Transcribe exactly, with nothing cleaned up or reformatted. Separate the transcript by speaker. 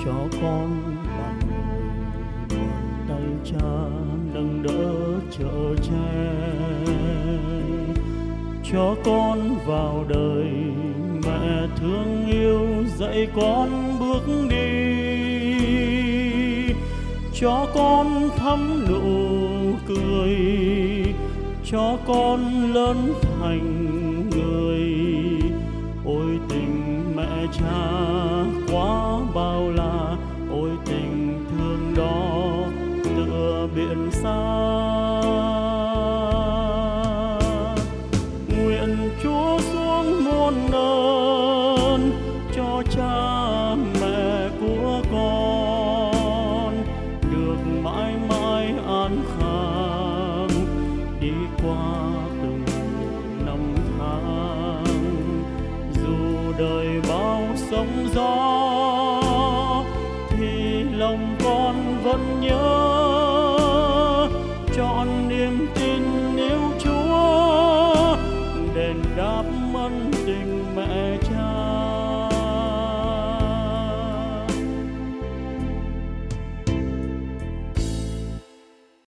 Speaker 1: cho con là người mượn tay cha nâng đỡ chở che, cho con vào đời mẹ thương yêu dạy con bước đi, cho con thắm nụ cười, cho con lớn thành người. Ôi tình mẹ cha quá bao la, ôi tình thương đó tựa biển xa. Nguyện Chúa xuống muôn ơn cho cha mẹ của con được mãi mãi an khang đi qua từng năm tháng. Dù đời bao sóng gió thì lòng con vẫn nhớ